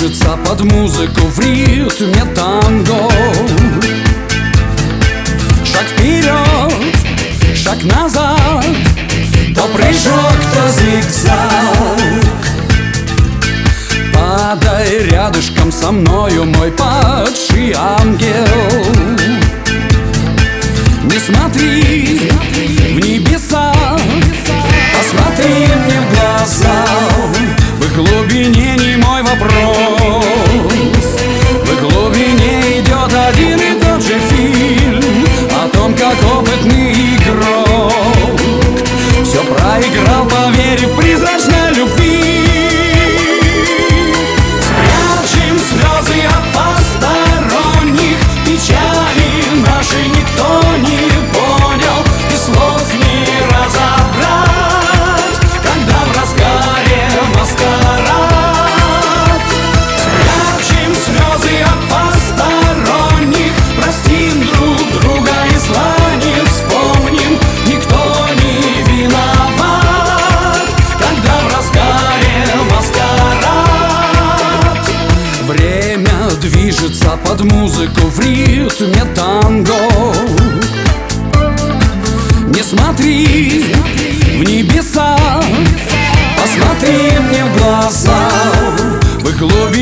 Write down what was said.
движется под музыку в ритме танго. Шаг вперед, шаг назад, то прыжок, то зигзаг. Падай рядышком со мною, мой падший ангел. Не смотри в небеса, посмотри мне в глаза. В их глубине не мой вопрос, в их глубине идет один и тот же фильм о том, как опытный игрок все проиграл, поверив в призрачной любви. Спрячем слезы от посторонних, печали наши никто не понял, и слов не разобрать, когда в разгаре маскарад. Спрячем слезы от посторонних, простим друг друга и зла не вспомним, никто не виноват, когда в разгаре маскарад. Время движется под музыку в ритме танго. Не смотри в небеса, посмотри мне в глаза. В их глубине